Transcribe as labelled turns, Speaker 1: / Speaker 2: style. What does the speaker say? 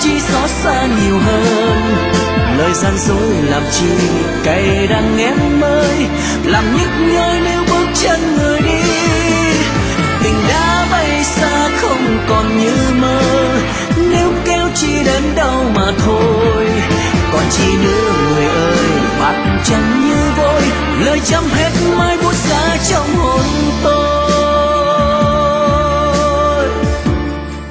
Speaker 1: chỉ xót xa nhiều hơn. Lời gian dối làm chi cay đắng em ơi, làm nhức nhối nếu bước chân người đi. Tình đã bay xa không còn như mơ, nếu kéo chỉ đến đâu mà thôi. Còn chi nữa người ơi, bạc trắng như vôi, lời trăm hết